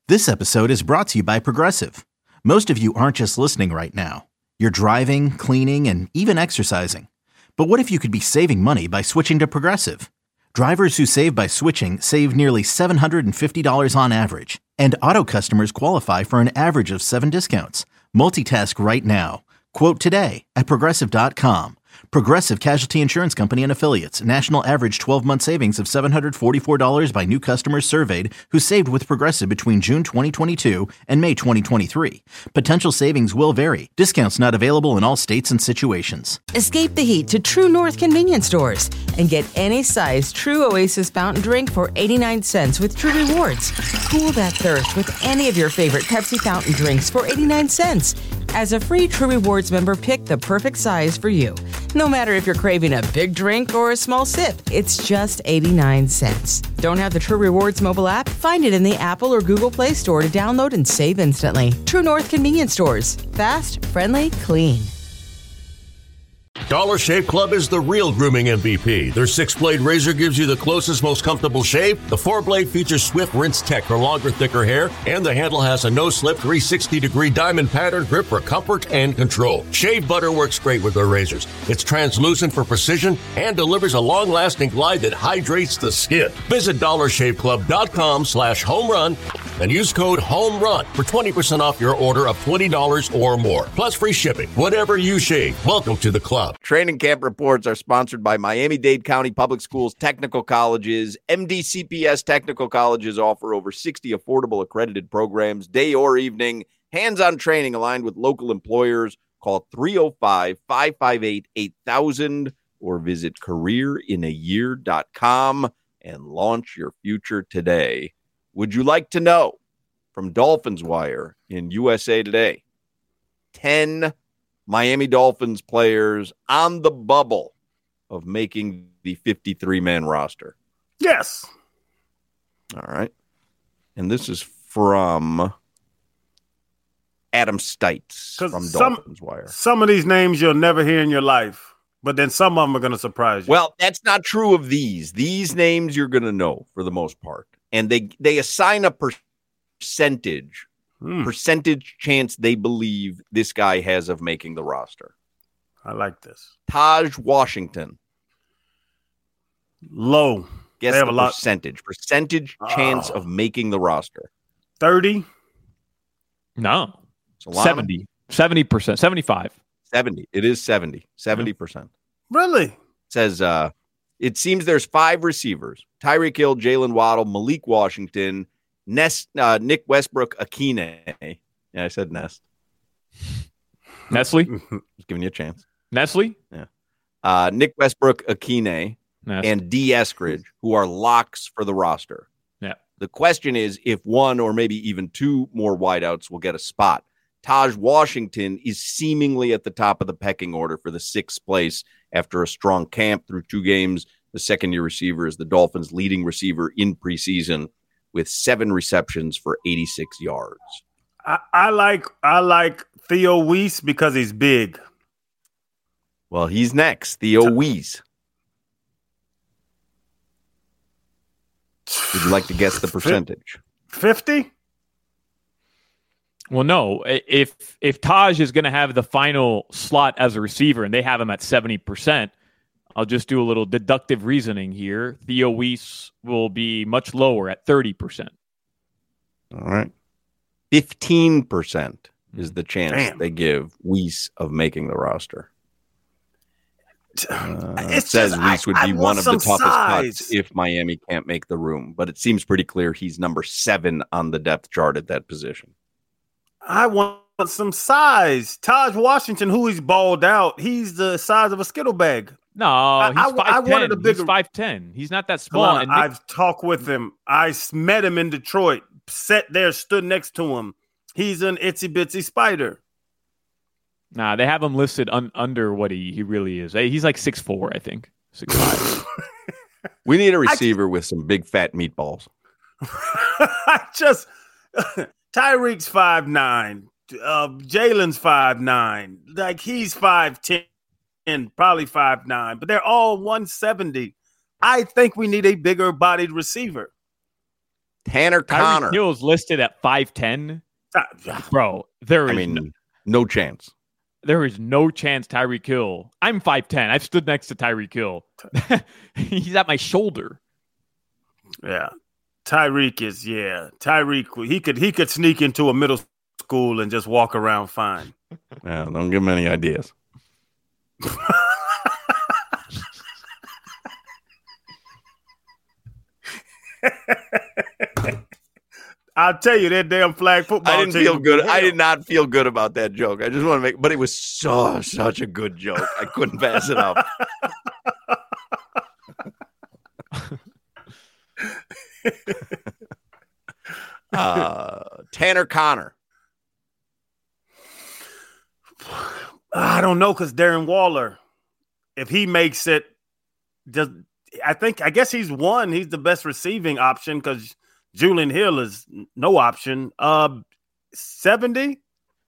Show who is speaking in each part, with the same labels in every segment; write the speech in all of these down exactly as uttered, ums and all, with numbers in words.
Speaker 1: This episode is brought to you by Progressive. Most of you aren't just listening right now. You're driving, cleaning, and even exercising. But what if you could be saving money by switching to Progressive? Drivers who save by switching save nearly seven hundred fifty dollars on average. And auto customers qualify for an average of seven discounts. Multitask right now. Quote today at Progressive dot com. Progressive Casualty Insurance Company and Affiliates. National average twelve-month savings of seven hundred forty-four dollars by new customers surveyed who saved with Progressive between June twenty twenty-two and May twenty twenty-three. Potential savings will vary. Discounts not available in all states and situations.
Speaker 2: Escape the heat to True North convenience stores and get any size True Oasis fountain drink for eighty-nine cents with True Rewards. Cool that thirst with any of your favorite Pepsi fountain drinks for eighty-nine cents. As a free True Rewards member, pick the perfect size for you. No matter if you're craving a big drink or a small sip, it's just eighty-nine cents. Don't have the True Rewards mobile app? Find it in the Apple or Google Play Store to download and save instantly. True North convenience stores. Fast, friendly, clean.
Speaker 3: Dollar Shave Club is the real grooming M V P. Their six-blade razor gives you the closest, most comfortable shave. The four-blade features Swift Rinse Tech for longer, thicker hair. And the handle has a no-slip three hundred sixty degree diamond pattern grip for comfort and control. Shave butter works great with their razors. It's translucent for precision and delivers a long-lasting glide that hydrates the skin. Visit dollar shave club dot com slash home run and use code HOMERUN for twenty percent off your order of twenty dollars or more. Plus free shipping. Whatever you shave, welcome to the club.
Speaker 4: Training camp reports are sponsored by Miami-Dade County Public Schools Technical Colleges. M D C P S Technical Colleges offer over sixty affordable accredited programs, day or evening. Hands-on training aligned with local employers. Call three oh five, five five eight, eight thousand or visit career in a year dot com and launch your future today. Would you like to know from Dolphins Wire in U S A Today? ten Miami Dolphins players on the bubble of making the fifty-three man roster.
Speaker 5: Yes.
Speaker 4: All right. And this is from Adam Stites from
Speaker 5: some,
Speaker 4: Dolphins Wire.
Speaker 5: Some of these names you'll never hear in your life, but then some of them are going to surprise you.
Speaker 4: Well, that's not true of these. These names you're going to know for the most part. And they, they assign a percentage Hmm. percentage chance they believe this guy has of making the roster.
Speaker 5: I like this.
Speaker 4: Taj Washington.
Speaker 5: Low.
Speaker 4: Guess
Speaker 5: they have
Speaker 4: the
Speaker 5: a lot.
Speaker 4: percentage. Percentage oh. chance of making the roster.
Speaker 5: thirty?
Speaker 6: No.
Speaker 4: Solana?
Speaker 6: seventy. seventy percent. seventy-five.
Speaker 4: seventy. It is seventy. seventy percent.
Speaker 5: Really?
Speaker 4: It says, uh, it seems there's five receivers. Tyreek Hill, Jalen Waddle, Malik Washington, Nest, uh, Nick Westbrook, Akine. Yeah, I said Nest.
Speaker 6: Nestle?
Speaker 4: Just giving you a chance.
Speaker 6: Nestle?
Speaker 4: Yeah. Uh, Nick Westbrook, Akine, Nest. And D. Eskridge, who are locks for the roster.
Speaker 6: Yeah.
Speaker 4: The question is if one or maybe even two more wideouts will get a spot. Taj Washington is seemingly at the top of the pecking order for the sixth place after a strong camp through two games. The second-year receiver is the Dolphins' leading receiver in preseason, with seven receptions for eighty-six yards.
Speaker 5: I, I like I like Theo Weiss because he's big.
Speaker 4: Well, he's next. Theo Weiss. Would you like to guess the percentage?
Speaker 5: fifty?
Speaker 6: Well, no. If if Taj is going to have the final slot as a receiver and they have him at seventy percent, I'll just do a little deductive reasoning here. Theo Weiss will be much lower at thirty percent.
Speaker 4: All right. fifteen percent is the chance
Speaker 5: Damn.
Speaker 4: they give Weiss of making the roster. Uh, it says
Speaker 5: just,
Speaker 4: Weiss would
Speaker 5: I,
Speaker 4: be
Speaker 5: I
Speaker 4: one of the toughest
Speaker 5: size.
Speaker 4: cuts if Miami can't make the room, but it seems pretty clear he's number seven on the depth chart at that position.
Speaker 5: I want some size. Taj Washington, who he's balled out, he's the size of a Skittle bag.
Speaker 6: No, he's
Speaker 5: I, I, I wanted a bigger.
Speaker 6: He's five ten. He's not that small.
Speaker 5: On,
Speaker 6: and Nick...
Speaker 5: I've talked with him. I met him in Detroit. Sat there, stood next to him. He's an itsy bitsy spider.
Speaker 6: Nah, they have him listed un- under what he, he really is. He's like six four, I think. six five.
Speaker 4: We need a receiver I, with some big fat meatballs.
Speaker 5: I just Tyreek's five nine. Uh, Jalen's five nine. Like he's five ten. Probably five nine, but they're all one seventy. I think we need a bigger bodied receiver.
Speaker 4: Tanner Connor.
Speaker 6: Tyreek Hill's listed at five ten. Bro, there is
Speaker 4: I mean,
Speaker 6: no,
Speaker 4: no chance.
Speaker 6: there is no chance Tyreek Hill. I'm five ten. I've stood next to Tyreek Hill. He's at my shoulder.
Speaker 5: Yeah. Tyreek is, yeah. Tyreek, he could he could sneak into a middle school and just walk around fine.
Speaker 4: Yeah, don't give him any ideas.
Speaker 5: I'll tell you, that damn flag football
Speaker 4: I didn't
Speaker 5: team
Speaker 4: feel good.
Speaker 5: was
Speaker 4: I
Speaker 5: hell.
Speaker 4: did not feel good about that joke. I just want to make, but it was so such a good joke. I couldn't pass it up. uh, Tanner Connor.
Speaker 5: I don't know, because Darren Waller, if he makes it, does I think I guess he's one. He's the best receiving option because Julian Hill is no option. Uh, seventy.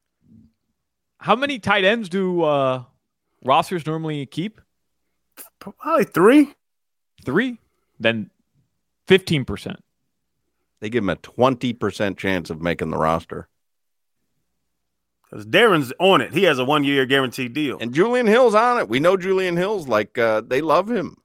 Speaker 6: How many tight ends do uh, rosters normally keep?
Speaker 5: Probably three.
Speaker 6: Three? Then fifteen percent.
Speaker 4: They give him a twenty percent chance of making the roster.
Speaker 5: Because Darren's on it. He has a one-year guaranteed deal.
Speaker 4: And Julian Hill's on it. We know Julian Hill's like, uh, they love him.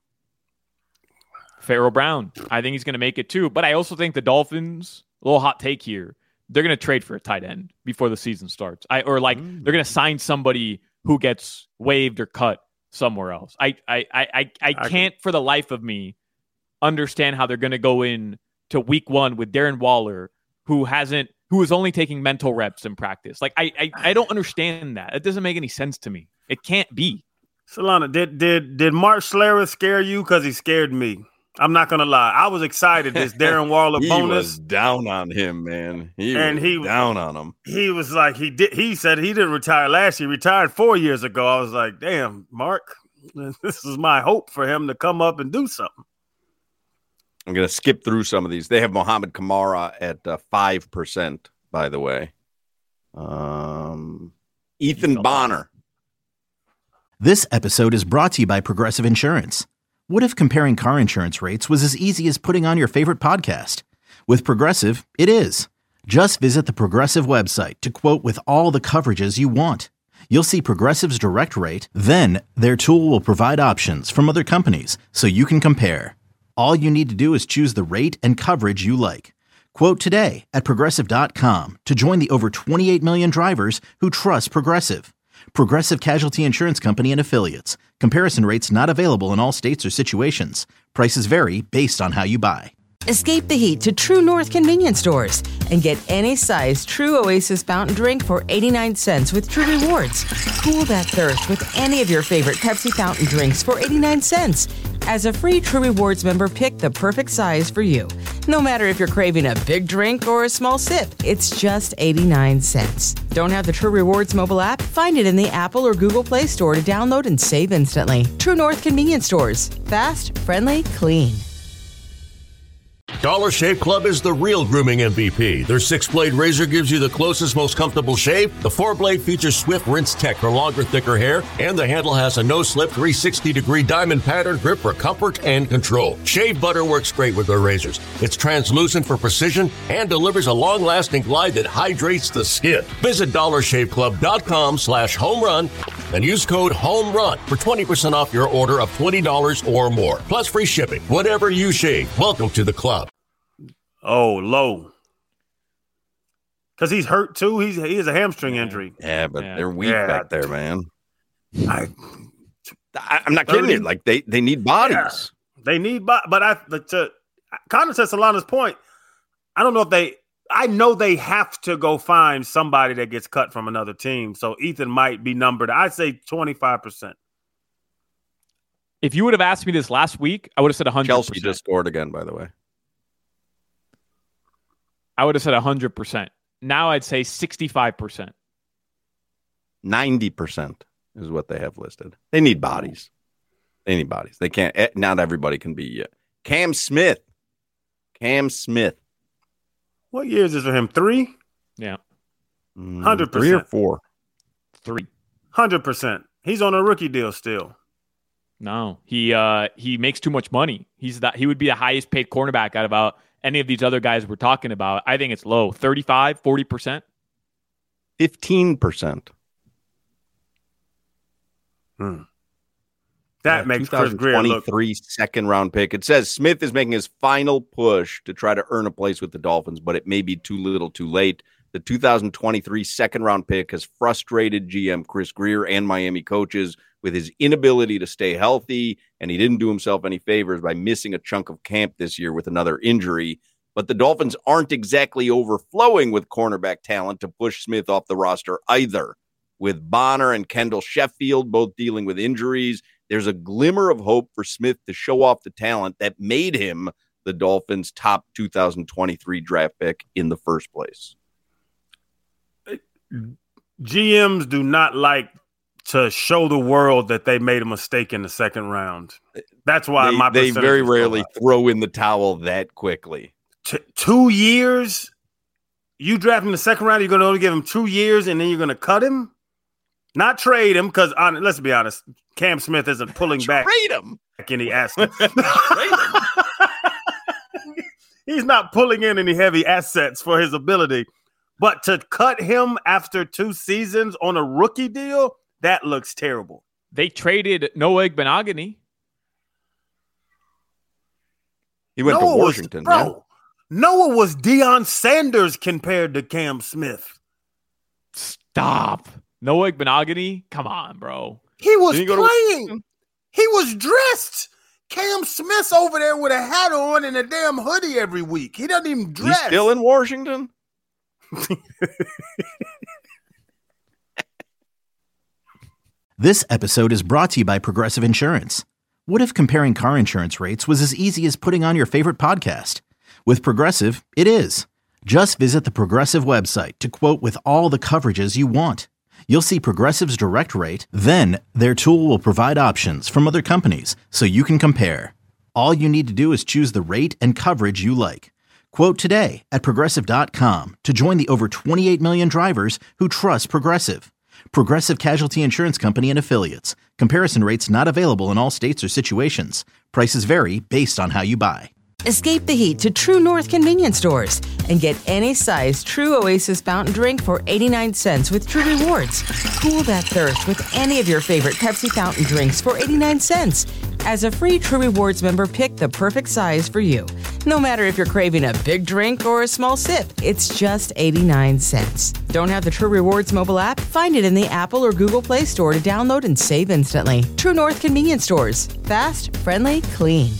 Speaker 6: Pharaoh Brown. I think he's going to make it too. But I also think the Dolphins, a little hot take here, they're going to trade for a tight end before the season starts. I Or like mm. they're going to sign somebody who gets waived or cut somewhere else. I I I I, I can't for the life of me understand how they're going to go in to week one with Darren Waller, who hasn't, who is only taking mental reps in practice. Like I I, I don't understand that. It doesn't make any sense to me. It can't be.
Speaker 5: Solana, did did did Mark Schlereth scare you? Because he scared me. I'm not gonna lie. I was excited. This Darren Waller
Speaker 4: he
Speaker 5: bonus.
Speaker 4: Was down on him, man. He
Speaker 5: and
Speaker 4: was
Speaker 5: he
Speaker 4: down on him.
Speaker 5: He was like he did. He said he didn't retire last year. He retired four years ago. I was like, damn, Mark, this is my hope for him to come up and do something.
Speaker 4: I'm gonna skip through some of these. They have Mohammed Kamara at uh, five percent. By the way, um, Ethan Bonner.
Speaker 1: This episode is brought to you by Progressive Insurance. What if comparing car insurance rates was as easy as putting on your favorite podcast? With Progressive, it is. Just visit the Progressive website to quote with all the coverages you want. You'll see Progressive's direct rate, then their tool will provide options from other companies so you can compare. All you need to do is choose the rate and coverage you like. Quote today at Progressive dot com to join the over twenty-eight million drivers who trust Progressive. Progressive Casualty Insurance Company and Affiliates. Comparison rates not available in all states or situations. Prices vary based on how you buy.
Speaker 2: Escape the heat to True North convenience stores and get any size True Oasis fountain drink for eighty-nine cents with True Rewards. Cool that thirst with any of your favorite Pepsi fountain drinks for eighty-nine cents. As a free True Rewards member, pick the perfect size for you. No matter if you're craving a big drink or a small sip, it's just eighty-nine cents. Don't have the True Rewards mobile app? Find it in the Apple or Google Play Store to download and save instantly. True North convenience stores. Fast, friendly, clean.
Speaker 3: Dollar Shave Club is the real grooming M V P. Their six-blade razor gives you the closest, most comfortable shave. The four-blade features Swift Rinse Tech for longer, thicker hair, and the handle has a no-slip three sixty degree diamond pattern grip for comfort and control. Shave butter works great with their razors. It's translucent for precision and delivers a long-lasting glide that hydrates the skin. Visit dollar shave club dot com slash home run and use code HOMERUN for twenty percent off your order of twenty dollars or more, plus free shipping. Whatever you shave, welcome to the club.
Speaker 5: Oh, low. Because he's hurt too. He's he has a hamstring injury.
Speaker 4: Yeah, but
Speaker 6: Yeah.
Speaker 4: they're weak
Speaker 5: Yeah.
Speaker 4: back there, man.
Speaker 5: I,
Speaker 4: I, I'm not kidding you. Like they, they need bodies.
Speaker 5: Yeah. They need, but but I but to Connor said Solana's point. I don't know if they. I know they have to go find somebody that gets cut from another team. So Ethan might be numbered. I'd say twenty-five percent.
Speaker 6: If you would have asked me this last week, I would have said one hundred percent.
Speaker 4: Chelsea just scored again, by the way.
Speaker 6: I would have said one hundred percent. Now I'd say sixty-five percent.
Speaker 4: ninety percent is what they have listed. They need bodies. They need bodies. They can't. Not everybody can be. Uh, Cam Smith. Cam Smith.
Speaker 5: What year is this for him? Three?
Speaker 6: Yeah.
Speaker 4: Mm,
Speaker 5: Hundred
Speaker 4: Three or
Speaker 5: percent.
Speaker 4: four.
Speaker 6: Three.
Speaker 5: Hundred percent. He's on a rookie deal still.
Speaker 6: No. He uh he makes too much money. He's that he would be the highest paid cornerback out of about any of these other guys we're talking about. I think it's low, thirty-five, forty percent.
Speaker 4: fifteen percent.
Speaker 5: Hmm. That
Speaker 4: yeah,
Speaker 5: makes Chris Grier look
Speaker 4: second round pick. It says Smith is making his final push to try to earn a place with the Dolphins, but it may be too little too late. The two thousand twenty-three second round pick has frustrated G M Chris Grier and Miami coaches with his inability to stay healthy, and he didn't do himself any favors by missing a chunk of camp this year with another injury. But the Dolphins aren't exactly overflowing with cornerback talent to push Smith off the roster either. With Bonner and Kendall Sheffield both dealing with injuries, there's a glimmer of hope for Smith to show off the talent that made him the Dolphins' top two thousand twenty-three draft pick in the first place.
Speaker 5: G Ms do not like to show the world that they made a mistake in the second round. That's why
Speaker 4: they,
Speaker 5: my
Speaker 4: they very rarely throw in the towel that quickly.
Speaker 5: T- two years? You draft him in the second round, you're going to only give him two years, and then you're going to cut him? Not trade him, because let's be honest, Cam Smith isn't pulling back
Speaker 4: trade him.
Speaker 5: any assets. He's not pulling in any heavy assets for his ability. But to cut him after two seasons on a rookie deal, that looks terrible.
Speaker 6: They traded Noah Igbenogany.
Speaker 4: He went
Speaker 5: Noah
Speaker 4: to Washington.
Speaker 5: Was, bro,
Speaker 4: yeah?
Speaker 5: Noah was Deion Sanders compared to Cam Smith.
Speaker 6: Stop. Noah Igbenogany? Come on, bro.
Speaker 5: He was
Speaker 4: he
Speaker 5: playing. He was dressed. Cam Smith's over there with a hat on and a damn hoodie every week. He doesn't even dress.
Speaker 4: He's still in Washington?
Speaker 1: This episode is brought to you by Progressive Insurance. What if comparing car insurance rates was as easy as putting on your favorite podcast? With Progressive, it is. Just visit the Progressive website to quote with all the coverages you want. You'll see Progressive's direct rate, then their tool will provide options from other companies so you can compare. All you need to do is choose the rate and coverage you like. Quote today at Progressive dot com to join the over twenty-eight million drivers who trust Progressive. Progressive Casualty Insurance Company and Affiliates. Comparison rates not available in all states or situations. Prices vary based on how you buy.
Speaker 2: Escape the heat to True North convenience stores and get any size True Oasis fountain drink for eighty-nine cents with True Rewards. Cool that thirst with any of your favorite Pepsi fountain drinks for eighty-nine cents. As a free True Rewards member, pick the perfect size for you. No matter if you're craving a big drink or a small sip, it's just eighty-nine cents. Don't have the True Rewards mobile app? Find it in the Apple or Google Play Store to download and save instantly. True North convenience stores. Fast, friendly, clean.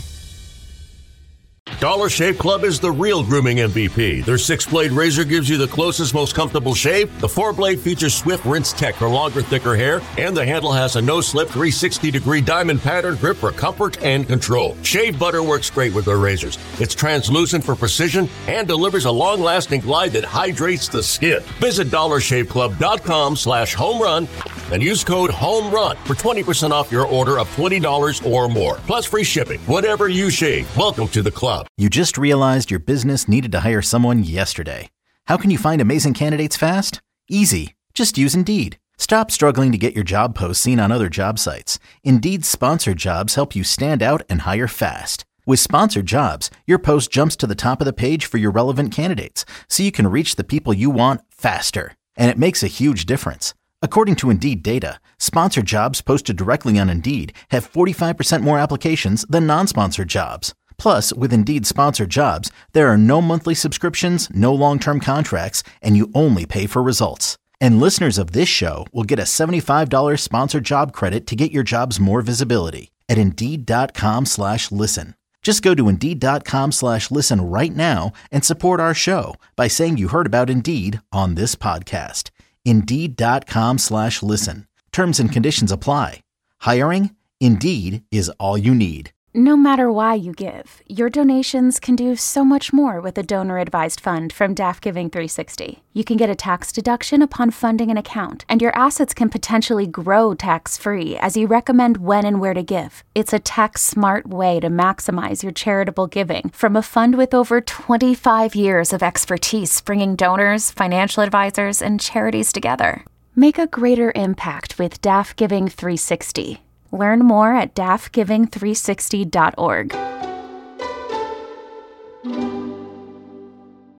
Speaker 3: Dollar Shave Club is the real grooming M V P. Their six-blade razor gives you the closest, most comfortable shave. The four-blade features Swift Rinse Tech for longer, thicker hair, and the handle has a no-slip three sixty degree diamond pattern grip for comfort and control. Shave butter works great with their razors. It's translucent for precision and delivers a long-lasting glide that hydrates the skin. Visit dollar shave club dot com slash home run and use code HOMERUN for twenty percent off your order of twenty dollars or more, plus free shipping. Whatever you shave, welcome to the club.
Speaker 1: You just realized your business needed to hire someone yesterday. How can you find amazing candidates fast? Easy. Just use Indeed. Stop struggling to get your job posts seen on other job sites. Indeed's sponsored jobs help you stand out and hire fast. With sponsored jobs, your post jumps to the top of the page for your relevant candidates, so you can reach the people you want faster. And it makes a huge difference. According to Indeed data, sponsored jobs posted directly on Indeed have forty-five percent more applications than non-sponsored jobs. Plus, with Indeed sponsored jobs, there are no monthly subscriptions, no long-term contracts, and you only pay for results. And listeners of this show will get a seventy-five dollars sponsored job credit to get your jobs more visibility at Indeed.com slash listen. Just go to Indeed.com slash listen right now and support our show by saying you heard about Indeed on this podcast. Indeed.com slash listen. Terms and conditions apply. Hiring? Indeed is all you need.
Speaker 7: No matter why you give, your donations can do so much more with a donor-advised fund from D A F Giving three sixty. You can get a tax deduction upon funding an account, and your assets can potentially grow tax-free as you recommend when and where to give. It's a tax-smart way to maximize your charitable giving from a fund with over twenty-five years of expertise bringing donors, financial advisors, and charities together. Make a greater impact with D A F Giving three sixty. Learn more at D A F giving three sixty dot org.